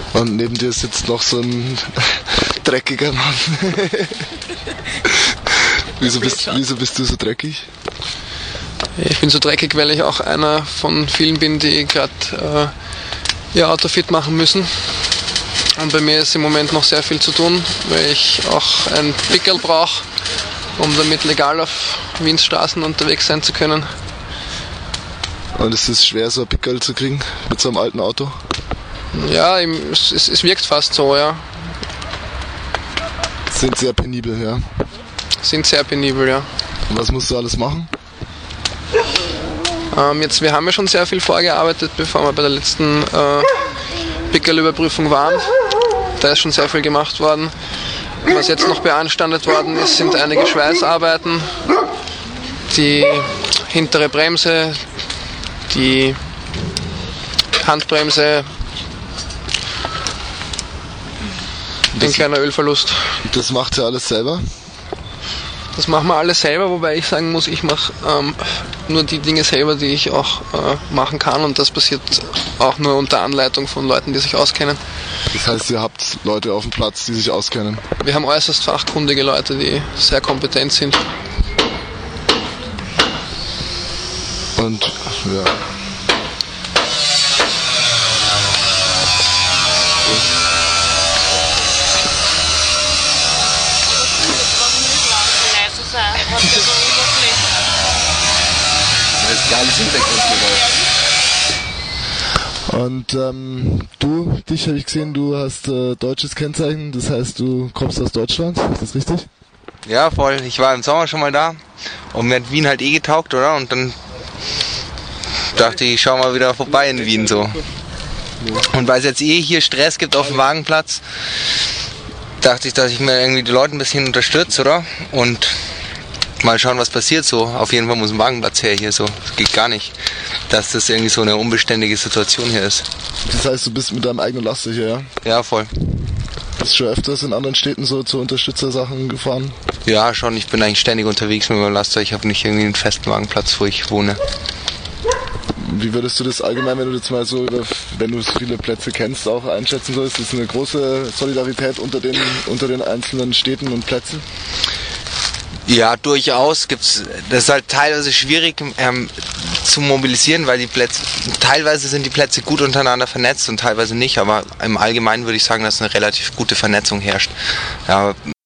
Und neben dir sitzt noch so ein dreckiger Mann. Wieso bist du so dreckig? Ich bin so dreckig, weil ich auch einer von vielen bin, die gerade ihr Auto fit machen müssen. Und bei mir ist im Moment noch sehr viel zu tun, weil ich auch ein Pickel brauche, um damit legal auf Wiens Straßen unterwegs sein zu können. Und ist es schwer, so ein Pickel zu kriegen mit so einem alten Auto? Ja, es wirkt fast so, ja. Sind sehr penibel, ja. Sind sehr penibel, ja. Und was musst du alles machen? Wir haben ja schon sehr viel vorgearbeitet, bevor wir bei der letzten Pickelüberprüfung waren. Da ist schon sehr viel gemacht worden. Was jetzt noch beanstandet worden ist, sind einige Schweißarbeiten. Die hintere Bremse, die Handbremse, ein kleiner Ölverlust. Das macht ihr alles selber? Das machen wir alles selber, wobei ich sagen muss, ich mache nur die Dinge selber, die ich auch machen kann, und das passiert auch nur unter Anleitung von Leuten, die sich auskennen. Das heißt, ihr habt Leute auf dem Platz, die sich auskennen? Wir haben äußerst fachkundige Leute, die sehr kompetent sind. Und ja. Das ist geiles Hintergrundgeräusch. Und dich habe ich gesehen, du hast deutsches Kennzeichen, das heißt, du kommst aus Deutschland, ist das richtig? Ja, voll. Ich war im Sommer schon mal da und mir hat Wien halt getaugt, oder? Und dann dachte ich schau mal wieder vorbei in Wien so. Und weil es jetzt hier Stress gibt auf dem Wagenplatz, dachte ich, dass ich mir irgendwie die Leute ein bisschen unterstütze, oder? Und mal schauen, was passiert so. Auf jeden Fall muss ein Wagenplatz her hier so. Das geht gar nicht, dass das irgendwie so eine unbeständige Situation hier ist. Das heißt, du bist mit deinem eigenen Laster hier, ja? Ja, voll. Bist du schon öfters in anderen Städten so zu Unterstützersachen gefahren? Ja, schon. Ich bin eigentlich ständig unterwegs mit meinem Laster. Ich habe nicht irgendwie einen festen Wagenplatz, wo ich wohne. Wie würdest du das allgemein, wenn du jetzt mal so, wenn du so viele Plätze kennst, auch einschätzen sollst? Ist eine große Solidarität unter den einzelnen Städten und Plätzen? Ja, durchaus gibt's. Das ist halt teilweise schwierig zu mobilisieren, weil teilweise sind die Plätze gut untereinander vernetzt und teilweise nicht, aber im Allgemeinen würde ich sagen, dass eine relativ gute Vernetzung herrscht. Ja,